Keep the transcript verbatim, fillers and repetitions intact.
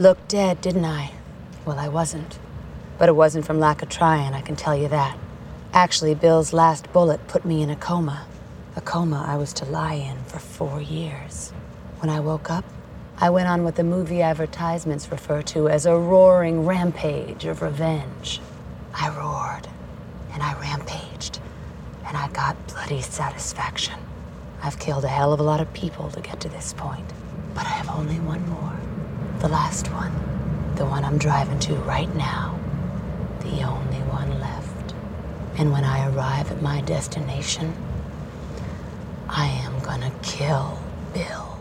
Looked dead, didn't I? Well, I wasn't. But it wasn't from lack of trying, I can tell you that. Actually, Bill's last bullet put me in a coma. A coma I was to lie in for four years. When I woke up, I went on what the movie advertisements refer to as a roaring rampage of revenge. I roared, and I rampaged, and I got bloody satisfaction. I've killed a hell of a lot of people to get to this point, but I have only one more. The last one. The one I'm driving to right now. The only one left. And when I arrive at my destination, I am gonna kill Bill.